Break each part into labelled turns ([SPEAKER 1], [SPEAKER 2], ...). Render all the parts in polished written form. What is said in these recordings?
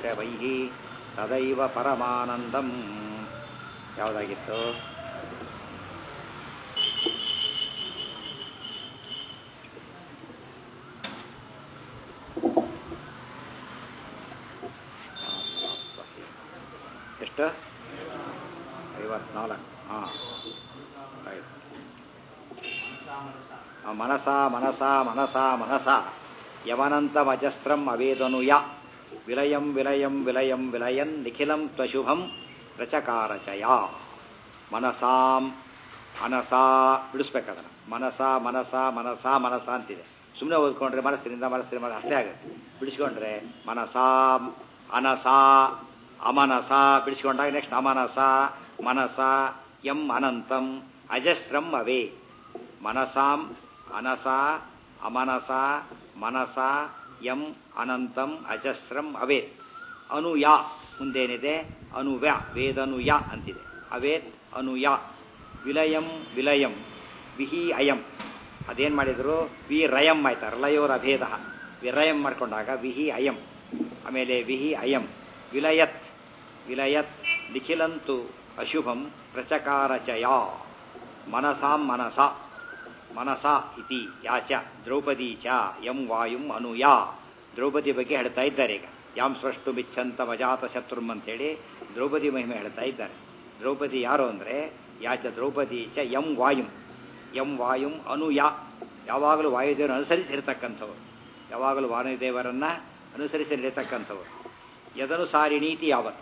[SPEAKER 1] ವೈಹಿ ಸದೈವ ಪರಮಾನಂದಂ. ಯಾವುದಾಗಿತ್ತು? ಎಷ್ಟು? 54. ಹಾಂ, ಮನಸ ಮನಸ ಮನಸ ಮನಸ ಯವನಂತಮಜಸ್ರಂ ಅವೇದನು ಯ ವಿಲಯಂ ವಿಲಯಂ ವಿಲಯಂ ವಿಲಯನ್ ನಿಖಿಲಂ ತ್ವಶುಭಂ ರಚಕಾರಚಯ. ಮನಸಾಂ ಅನಸ ಬಿಡಿಸ್ಬೇಕದನ್ನು. ಮನಸ ಮನಸ ಮನಸ ಮನಸ ಅಂತಿದೆ. ಸುಮ್ಮನೆ ಓದ್ಕೊಂಡ್ರೆ ಮನಸ್ಸಿನಿಂದ ಮನಸ್ಸಿನ ಅಷ್ಟೇ ಆಗುತ್ತೆ. ಬಿಡಿಸ್ಕೊಂಡ್ರೆ ಮನಸಾಂ ಅನಸ ಅಮನಸ ಬಿಡಿಸ್ಕೊಂಡಾಗ ನೆಕ್ಸ್ಟ್ ಅಮನಸ ಮನಸ ಎಂ ಅನಂತಂ ಅಜಸ್ರಂ ಅವೇ. ಮನಸಾಂ ಅನಸ ಅಮನಸ ಮನಸ ಎಂ ಅನಂತಂ ಅಜಸ್ರಂ ಅವೇತ್. ಅನುಯ ಮುಂದೇನಿದೆ? ಅನುವ್ಯ ವೇದನುಯ ಅಂತಿದೆ. ಅವೇತ್ ಅನುಯ. ವಿಲಯಂ ವಿಲಯಂ ವಿಹಿ ಅಯಂ. ಅದೇನು ಮಾಡಿದರು? ವಿ ರಯಂ ಆಯ್ತಾ, ರಲಯೋರ ಅಭೇದ. ವಿರಯಂ ಮಾಡ್ಕೊಂಡಾಗ ವಿಹಿ ಅಯಂ. ಆಮೇಲೆ ವಿಹಿ ಅಯಂ. ವಿಲಯತ್ ವಿಲಯತ್ ನಿಖಿಲಂತು ಅಶುಭಂ ಪ್ರಚಕಾರಚಯ. ಮನಸಾಂ ಮನಸ ಮನಸ ಇತಿ ಯಾಚ ದ್ರೌಪದಿ ಚ ಯಂ ವಾಯುಂ ಅನುಯ. ದ್ರೌಪದಿ ಬಗ್ಗೆ ಹೇಳ್ತಾ ಇದ್ದಾರೆ ಈಗ. ಯಾಂ ಸ್ರಷ್ಟು ಮಿಚ್ಛಂತ ಮಜಾತ ಶತ್ರುಂ ಅಂತೇಳಿ ದ್ರೌಪದಿ ಮಹಿಮೆ ಹೇಳ್ತಾ ಇದ್ದಾರೆ. ದ್ರೌಪದಿ ಯಾರು ಅಂದರೆ ಯಾಚ ದ್ರೌಪದಿ ಚ ಯಂ ವಾಯುಂ. ಯಂ ವಾಯುಂ ಅನುಯ. ಯಾವಾಗಲೂ ವಾಯುದೇವರನ್ನು ಅನುಸರಿಸಿರ್ತಕ್ಕಂಥವ್ರು, ಯಾವಾಗಲೂ ವಾಯುದೇವರನ್ನು ಅನುಸರಿಸಿ ನಡೀತಕ್ಕಂಥವ್ರು. ಯದನುಸಾರಿ ನೀತಿ ಯಾವತ್ತು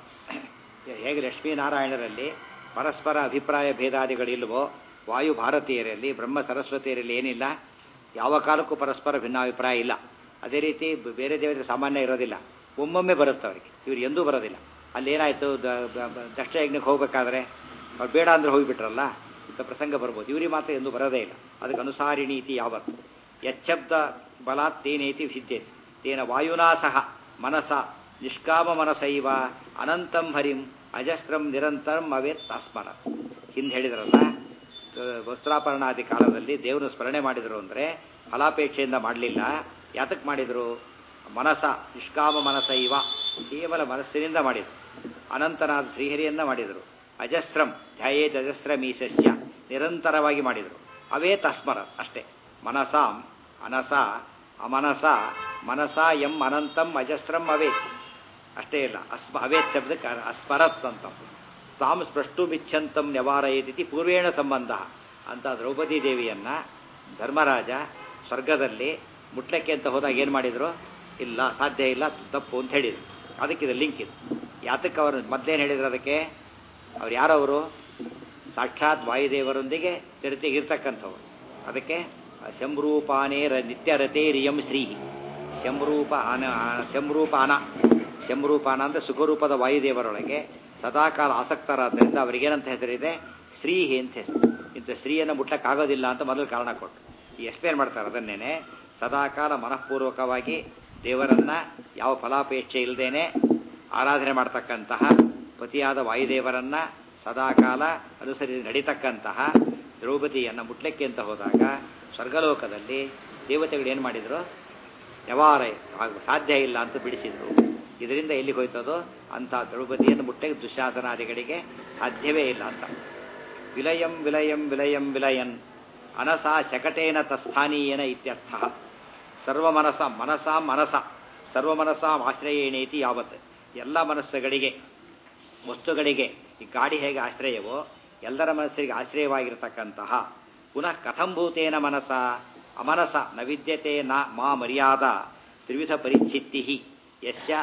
[SPEAKER 1] ಹೇಗೆ ಲಕ್ಷ್ಮೀನಾರಾಯಣರಲ್ಲಿ ಪರಸ್ಪರ ಅಭಿಪ್ರಾಯ ಭೇದಾದಿಗಳಿಲ್ವೋ, ವಾಯು ಭಾರತೀಯರಲ್ಲಿ ಬ್ರಹ್ಮ ಸರಸ್ವತಿಯರಲ್ಲಿ ಏನಿಲ್ಲ, ಯಾವ ಕಾಲಕ್ಕೂ ಪರಸ್ಪರ ಭಿನ್ನಾಭಿಪ್ರಾಯ ಇಲ್ಲ. ಅದೇ ರೀತಿ ಬೇರೆ ದೇವತೆ ಸಾಮಾನ್ಯ ಇರೋದಿಲ್ಲ, ಒಮ್ಮೊಮ್ಮೆ ಬರುತ್ತೆ ಅವರಿಗೆ. ಇವ್ರು ಎಂದೂ ಬರೋದಿಲ್ಲ. ಅಲ್ಲೇನಾಯಿತು, ದಕ್ಷ ಯಜ್ಞಕ್ಕೆ ಹೋಗಬೇಕಾದ್ರೆ ಅವ್ರು ಬೇಡ ಅಂದರೆ ಹೋಗಿಬಿಟ್ರಲ್ಲ, ಇಂಥ ಪ್ರಸಂಗ ಬರ್ಬೋದು. ಇವರಿಗೆ ಮಾತ್ರ ಎಂದೂ ಬರೋದೇ ಇಲ್ಲ. ಅದಕ್ಕೆ ಅನುಸಾರಿ ನೀತಿ ಯಾವತ್ತು. ಯಚ್ಛಬ್ದ ಬಲಾತ್ ತೇನೇತಿ ವಿಸಿದ್ಯತೆ ತೇನ ವಾಯುನಾ ಸಹ ಮನಸ ನಿಷ್ಕಾಮ ಮನಸೈವ ಅನಂತಂ ಹರಿಂ ಅಜಸ್ರಂ ನಿರಂತರಂ ಅವೇತ್ ತಸ್ಮರ. ಹಿಂದೆ ಹೇಳಿದ್ರಲ್ಲ, ವಸ್ತ್ರಾಪರಣಾದಿ ಕಾಲದಲ್ಲಿ ದೇವರು ಸ್ಮರಣೆ ಮಾಡಿದರು ಅಂದರೆ ಫಲಾಪೇಕ್ಷೆಯಿಂದ ಮಾಡಲಿಲ್ಲ. ಯಾತಕ್ಕೆ ಮಾಡಿದರು? ಮನಸ ನಿಷ್ಕಾಮ ಮನಸೈವ, ಕೇವಲ ಮನಸ್ಸಿನಿಂದ ಮಾಡಿದರು. ಅನಂತನಾದ ಶ್ರೀಹರಿಯನ್ನ ಮಾಡಿದರು. ಅಜಸ್ರಂ ಧ್ಯಾಯೇತ್ ಅಜಸ್ರಮೀಶಸ್ಯ, ನಿರಂತರವಾಗಿ ಮಾಡಿದರು. ಅವೇ ತಸ್ಮರ ಅಷ್ಟೇ. ಮನಸಾಂ ಅನಸ ಅಮನಸ ಮನಸ ಎಂ ಅನಂತಂ ಅಜಸ್ರಂ ಅವೇ ಅಷ್ಟೇ ಇಲ್ಲ. ಅವೇತ್ ಶಬ್ದಕ್ಕೆ ಅಸ್ಮರತ್ ಅಂತ. ತಾಂ ಸ್ಪೃಷ್ಟುಮಿಚ್ಛಂತಂ ನ್ಯವಾರಯೇತಿ ಪೂರ್ವೇಣ ಸಂಬಂಧ ಅಂತ ದ್ರೌಪದಿ ದೇವಿಯನ್ನ ಧರ್ಮರಾಜ ಸ್ವರ್ಗದಲ್ಲಿ ಮುಟ್ಲಕ್ಕೆ ಅಂತ ಹೋದಾಗ ಏನು ಮಾಡಿದರು? ಇಲ್ಲ, ಸಾಧ್ಯ ಇಲ್ಲ, ತಪ್ಪು ಅಂತ ಹೇಳಿದರು. ಅದಕ್ಕಿದೆ ಲಿಂಕ್ ಇದು. ಯಾತಕ್ಕೆ ಅವರು ಮೊದಲೇನು ಹೇಳಿದ್ರು? ಅದಕ್ಕೆ ಅವ್ರು ಯಾರವರು? ಸಾಕ್ಷಾತ್ ವಾಯುದೇವರೊಂದಿಗೆ ಜೊತೆಗಿರ್ತಕ್ಕಂಥವ್ರು. ಅದಕ್ಕೆ ಶಂರೂಪಾನೇ ನಿತ್ಯರತೆ ರಿಯಂ ಶ್ರೀ ಶಂರೂಪ ಶಂರೂಪಾನ. ಶಂರೂಪಾನ ಅಂದರೆ ಸುಖರೂಪದ ವಾಯುದೇವರೊಳಗೆ ಸದಾಕಾಲ ಆಸಕ್ತರಾದ್ದರಿಂದ ಅವರಿಗೇನಂತ ಹೆಸರಿದೆ? ಶ್ರೀಹಿ ಅಂತ ಹೆಸರು. ಇಂಥ ಸ್ತ್ರೀಯನ್ನು ಮುಟ್ಲಕ್ಕಾಗೋದಿಲ್ಲ ಅಂತ ಮೊದಲು ಕಾರಣ ಕೊಟ್ಟು ಈ ಎಕ್ಸ್ಪ್ಲೇನ್ ಮಾಡ್ತಾರೆ. ಅದನ್ನೇನೆ ಸದಾಕಾಲ ಮನಃಪೂರ್ವಕವಾಗಿ ದೇವರನ್ನ ಯಾವ ಫಲಾಪೇಕ್ಷೆ ಇಲ್ಲದೇನೆ ಆರಾಧನೆ ಮಾಡ್ತಕ್ಕಂತಹ ಪತಿಯಾದ ವಾಯುದೇವರನ್ನ ಸದಾಕಾಲ ಅನುಸರಿಸಿ ನಡೀತಕ್ಕಂತಹ ದ್ರೌಪದಿಯನ್ನು ಮುಟ್ಲಿಕ್ಕೆ ಅಂತ ಹೋದಾಗ ಸ್ವರ್ಗಲೋಕದಲ್ಲಿ ದೇವತೆಗಳು ಏನು ಮಾಡಿದರು? ವ್ಯವಹಾರ ಸಾಧ್ಯ ಇಲ್ಲ ಅಂತ ಬಿಡಿಸಿದರು. ಇದರಿಂದ ಎಲ್ಲಿಗೆ ಹೋಯ್ತದೋ ಅಂಥ ದ್ರೌಪದಿಯನ್ನು ಮುಟ್ಟಕ್ಕೆ ದುಶ್ಯಾಸನಾದಿಗಳಿಗೆ ಸಾಧ್ಯವೇ ಇಲ್ಲ ಅಂತ. ವಿಲಯಂ ವಿಲಯಂ ವಿಲಯಂ ವಿಲಯನ್ ಅನಸ ಶಕಟೇನ ತಸ್ಥಾನೀಯನ ಇತ್ಯರ್ಥ. ಸರ್ವಮನಸ ಮನಸ ಮನಸ ಸರ್ವಮನಸ ಆಶ್ರಯೇಣೇತಿ ಯಾವತ್. ಎಲ್ಲ ಮನಸ್ಸುಗಳಿಗೆ ವಸ್ತುಗಳಿಗೆ ಈ ಗಾಡಿ ಹೇಗೆ ಆಶ್ರಯವೋ ಎಲ್ಲರ ಮನಸ್ಸಿಗೆ ಆಶ್ರಯವಾಗಿರತಕ್ಕಂತಹ ಪುನಃ ಕಥಂಭೂತೇನ ಮನಸ ಅಮನಸ ನ ವಿದ್ಯತೆ ನ ಮಾ ಮರ್ಯಾದ ತ್ರಿವಿಧ ಪರಿಚ್ಛಿತ್ತಿ ಯಸ್ಯ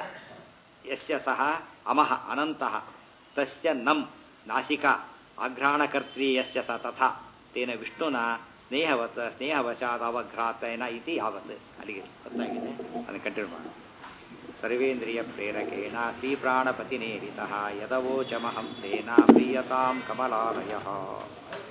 [SPEAKER 1] ಯಸ್ಯ ಸಹ ಅಮಃ ಅನಂತಃ ತಸ್ಯ ನಂ ನಾಸಿಕಾ ಆಘ್ರಾಣಕರ್ತ್ರಿ ಯಸ್ಯ ಸ ತಥಾ ತೇನ ವಿಷ್ಣುನ ಸ್ನೇಹವಶಾದ ಅವಘ್ರಾತೇನ ಇತಿ ಯಾವತ್. ಅಲ್ಲಿಗೆ ಗೊತ್ತಾಗಿದೆ. ಅದನ್ನು ಕಂಟಿನ್ಯೂ ಮಾಡೋಣ. ಸರ್ವೇಂದ್ರಿಯ ಪ್ರೇರಕೇಣ ಶ್ರೀಪ್ರಾಣಪತಿನೇರಿತಃ ಯದವೋಚಮಹಂ ತೇನ ಪ್ರೀಯತಾಂ ಕಮಲಾಲಯಃ.